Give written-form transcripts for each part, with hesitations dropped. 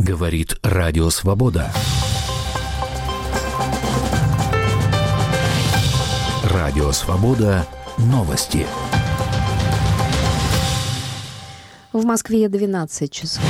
Говорит Радио Свобода. Радио Свобода. Новости. В Москве 12 часов.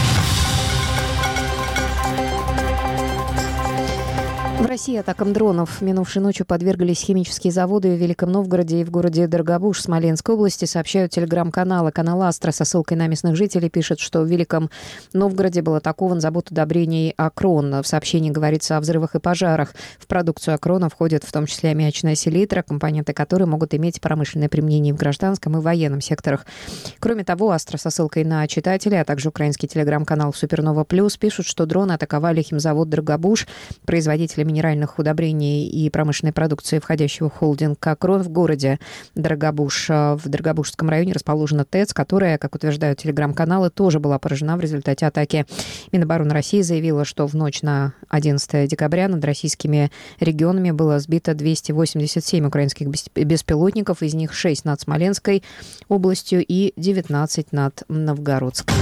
В России атакам дронов минувшей ночью подверглись химические заводы в Великом Новгороде и в городе Дорогобуж Смоленской области, сообщают телеграм-каналы. Канал «Астра» со ссылкой на местных жителей пишет, что в Великом Новгороде был атакован завод удобрений «Акрон». В сообщении говорится о взрывах и пожарах. В продукцию «Акрона» входят в том числе аммиачная селитра, компоненты которой могут иметь промышленное применение в гражданском и военном секторах. Кроме того, «Астра» со ссылкой на читателей, а также украинский телеграм-канал «Супернова Плюс» пишут, что дроны атаковали химзавод «Дорогобуж», производителя минеральных удобрений и промышленной продукции, входящего в холдинг «Акрон» в городе Дорогобуж. В Дорогобужском районе расположена ТЭЦ, которая, как утверждают телеграм-каналы, тоже была поражена в результате атаки. Минобороны России заявила, что в ночь на 11 декабря над российскими регионами было сбито 287 украинских беспилотников, из них 6 над Смоленской областью и 19 над Новгородской.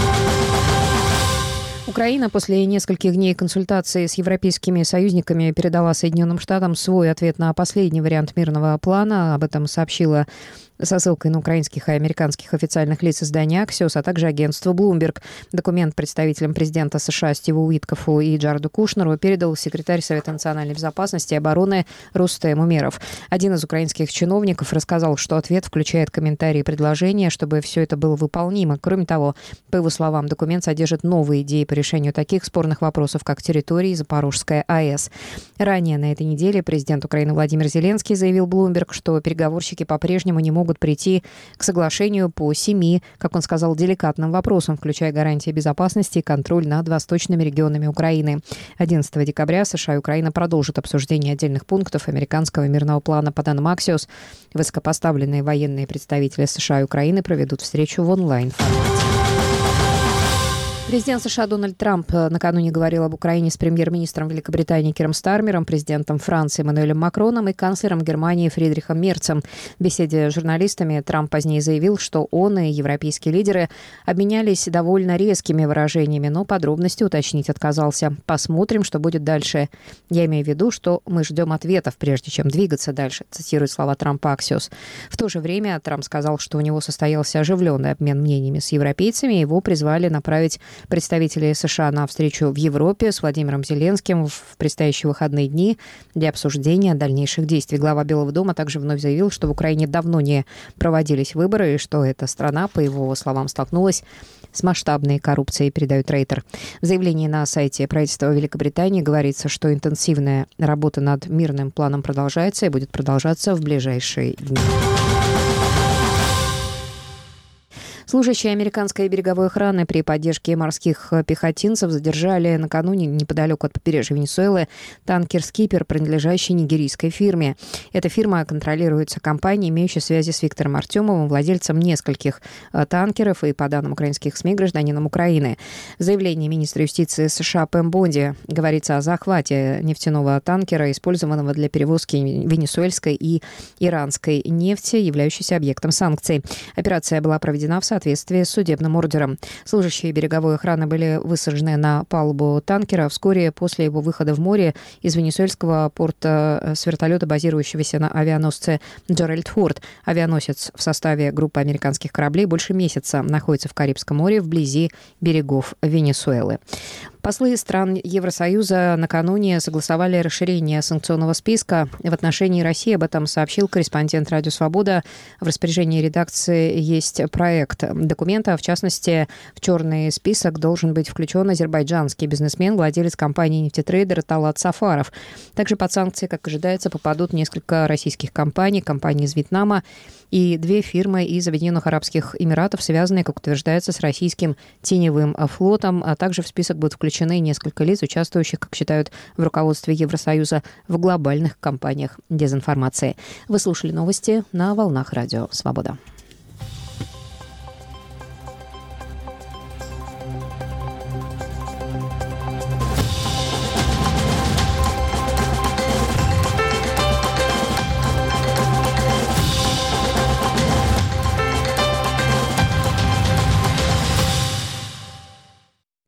Украина после нескольких дней консультаций с европейскими союзниками передала Соединенным Штатам свой ответ на последний вариант мирного плана. Об этом сообщила со ссылкой на украинских и американских официальных лиц издания «Аксиос», а также агентство Bloomberg. Документ представителям президента США Стиву Уиткофу и Джареду Кушнеру передал секретарь Совета национальной безопасности и обороны Рустем Умеров. Один из украинских чиновников рассказал, что ответ включает комментарии и предложения, чтобы все это было выполнимо. Кроме того, по его словам, документ содержит новые идеи по решению таких спорных вопросов, как территории Запорожская АЭС. Ранее на этой неделе президент Украины Владимир Зеленский заявил Bloomberg, что переговорщики по-прежнему не могут прийти к соглашению по 7, как он сказал, деликатным вопросам, включая гарантии безопасности и контроль над восточными регионами Украины. 11 декабря США и Украина продолжат обсуждение отдельных пунктов американского мирного плана. По данным Axios, высокопоставленные военные представители США и Украины проведут встречу в онлайн-формате. Президент США Дональд Трамп накануне говорил об Украине с премьер-министром Великобритании Киром Стармером, президентом Франции Эммануэлем Макроном и канцлером Германии Фридрихом Мерцем. В беседе с журналистами Трамп позднее заявил, что он и европейские лидеры обменялись довольно резкими выражениями, но подробности уточнить отказался. «Посмотрим, что будет дальше. Я имею в виду, что мы ждем ответов, прежде чем двигаться дальше», цитирует слова Трампа Axios. В то же время Трамп сказал, что у него состоялся оживленный обмен мнениями с европейцами, его призвали направить представители США на встречу в Европе с Владимиром Зеленским в предстоящие выходные дни для обсуждения дальнейших действий. Глава Белого дома также вновь заявил, что в Украине давно не проводились выборы и что эта страна, по его словам, столкнулась с масштабной коррупцией, передает Рейтер. В заявлении на сайте правительства Великобритании говорится, что интенсивная работа над мирным планом продолжается и будет продолжаться в ближайшие дни. Служащие американской береговой охраны при поддержке морских пехотинцев задержали накануне неподалеку от побережья Венесуэлы танкер «Скипер», принадлежащий нигерийской фирме. Эта фирма контролируется компанией, имеющей связи с Виктором Артемовым, владельцем нескольких танкеров и, по данным украинских СМИ, гражданином Украины. В заявлении министра юстиции США Пэм Бонди говорится о захвате нефтяного танкера, использованного для перевозки венесуэльской и иранской нефти, являющейся объектом санкций. Операция была проведена в соответствии с судебным ордером. Служащие береговой охраны были высажены на палубу танкера вскоре после его выхода в море из венесуэльского порта с вертолета, базирующегося на авианосце Джеральд Форд. Авианосец в составе группы американских кораблей больше месяца находится в Карибском море вблизи берегов Венесуэлы. Послы стран Евросоюза накануне согласовали расширение санкционного списка в отношении России. Об этом сообщил корреспондент «Радио Свобода». В распоряжении редакции есть проект документа. В частности, в черный список должен быть включен азербайджанский бизнесмен, владелец компании «Нефтетрейдер» Талат Сафаров. Также под санкции, как ожидается, попадут несколько российских компаний, компании из Вьетнама и 2 фирмы из Объединенных Арабских Эмиратов, связанные, как утверждается, с российским теневым флотом. А также в список будут включены несколько лиц, участвующих, как считают в руководстве Евросоюза, в глобальных кампаниях дезинформации. Вы слушали новости на волнах Радио Свобода.